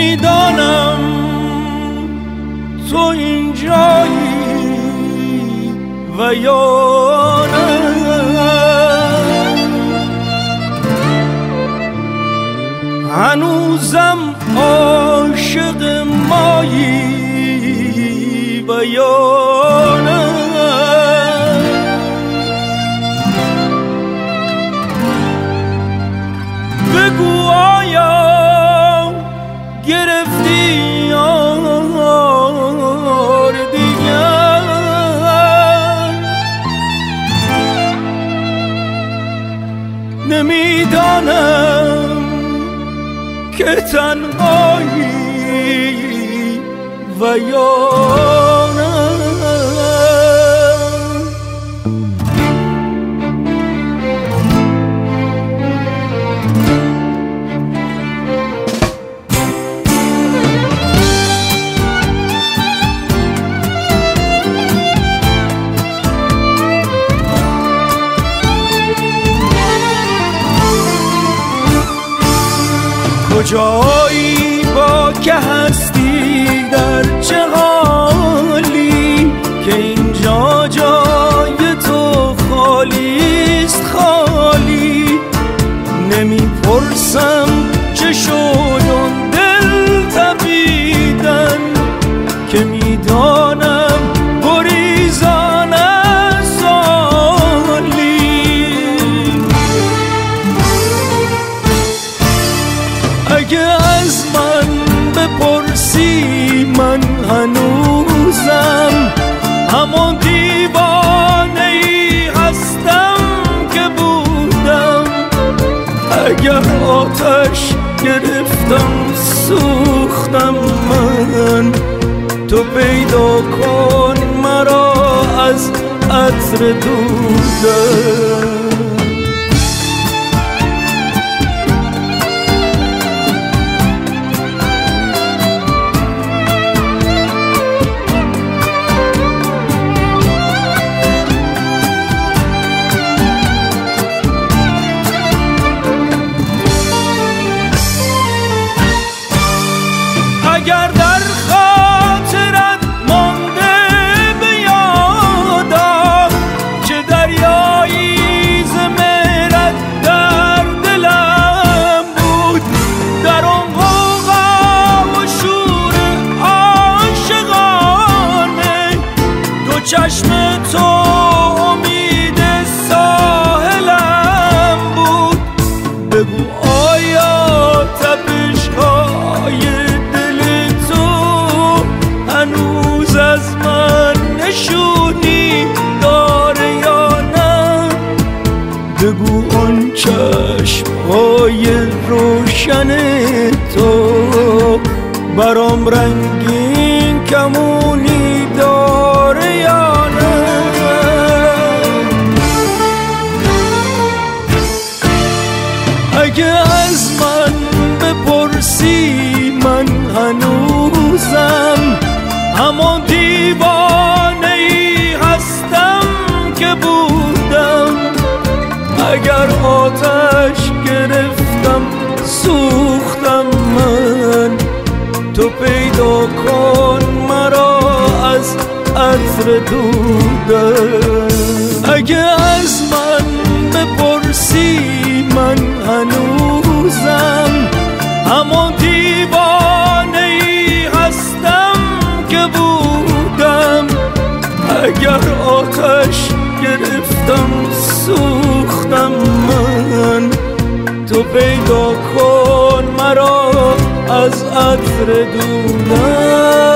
نمیدانم تو اینجایی و یا نه. هنوزم عاشق مایی و یا نه. بگو آیا گرفتی یار دیگر؟ نمیدانم که تنهایی و یا نه. کجایی با که هستی در چه حالی که اینجا جای تو خالیست خالی؟ نمیپرسم چه شد اون دل تپیدن که میدانم گریزان از سالی. اگه از من بپرسی من هنوزم همون دیوانه‌ای هستم که بودم. اگر آتش گرفتم سوختم من، تو پیدا کن مرا از عطر دودم. اگر در خاطرت مانده به یادم چه دریایی ز مهرت در دلم بود، در آن غوغا و شور عاشقانه دو چشم تو امید ساحلم بود. بگو آیا تپش‌های هنوز از من نشونی داره یا نه؟ بگو آن چشم‌های روشن تو برام رنگین کمونی داره یا نه؟ اگه از من بپرسی من هنوزم همون دیوانه‌ای هستم که بودم. اگر آتش گرفتم سوختم من، تو پیدا کن مرا از عطر دودم. اگه از من بپرسی من هنوزم همون دیوانه‌ای هستم که بودم. اگر آتش گرفتم سوختم من، تو پیدا کن مرا از عطر دودم.